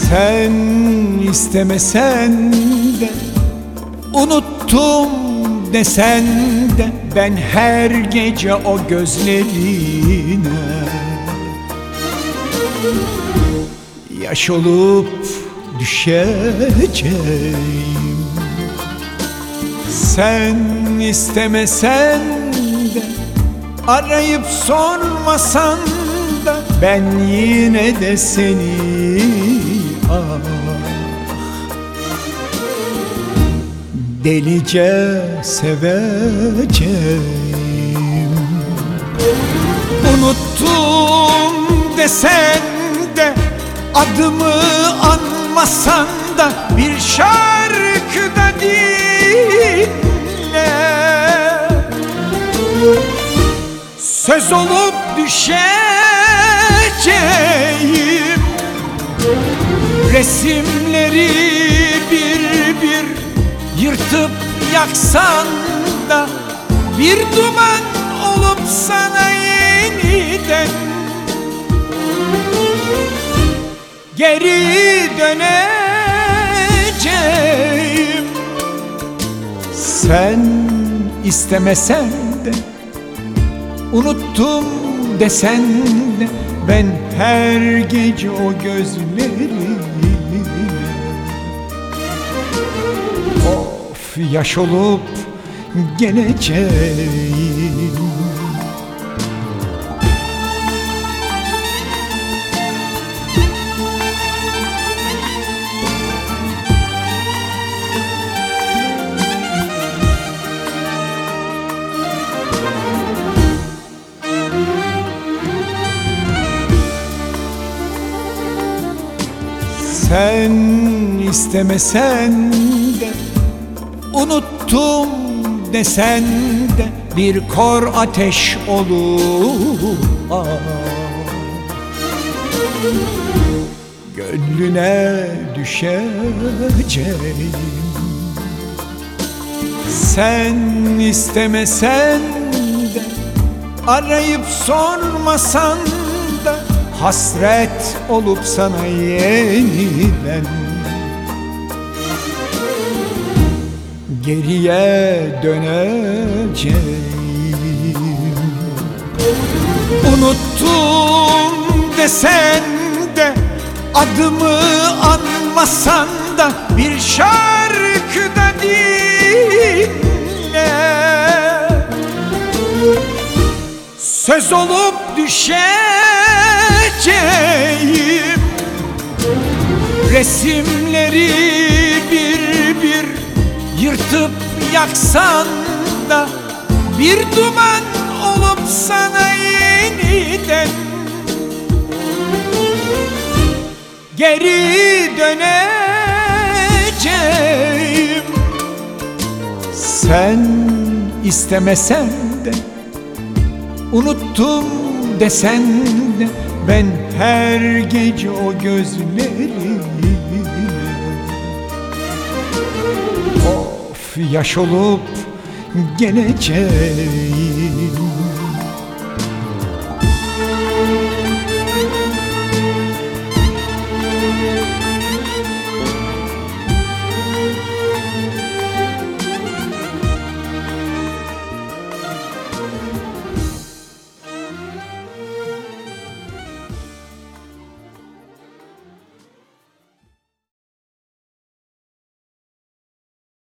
Sen istemesen de, unuttum desen de, ben her gece o gözlerine yaş olup düşeceğim. Sen istemesen de, arayıp sormasan da, ben yine de seni delice seveceğim. Unuttum desen de, adımı anmasan da, bir şarkıda dinle. Söz olup düşeceğim, resimleri bir bir yırtıp yaksan da, bir duman olup sana yeniden geri döneceğim. Sen istemesen de, unuttum desen de, ben her gece o gözlerine of yaş olup geleceğim. Sen istemesen de, unuttum desen de, bir kor ateş olur gönlüne düşeceğim. Sen istemesen de, arayıp sormasan da, hasret olup sana yeniden geriye döneceğim. Unuttum desen de, adımı anmasan da, bir şarkıda dinle. Söz olup düşeceğim, resimleri bir bir yırtıp yaksan da, bir duman olup sana yeniden geri döneceğim. Sen istemesen de, unuttum desen de, ben her gece o gözlerine of yaş olup geleceğim.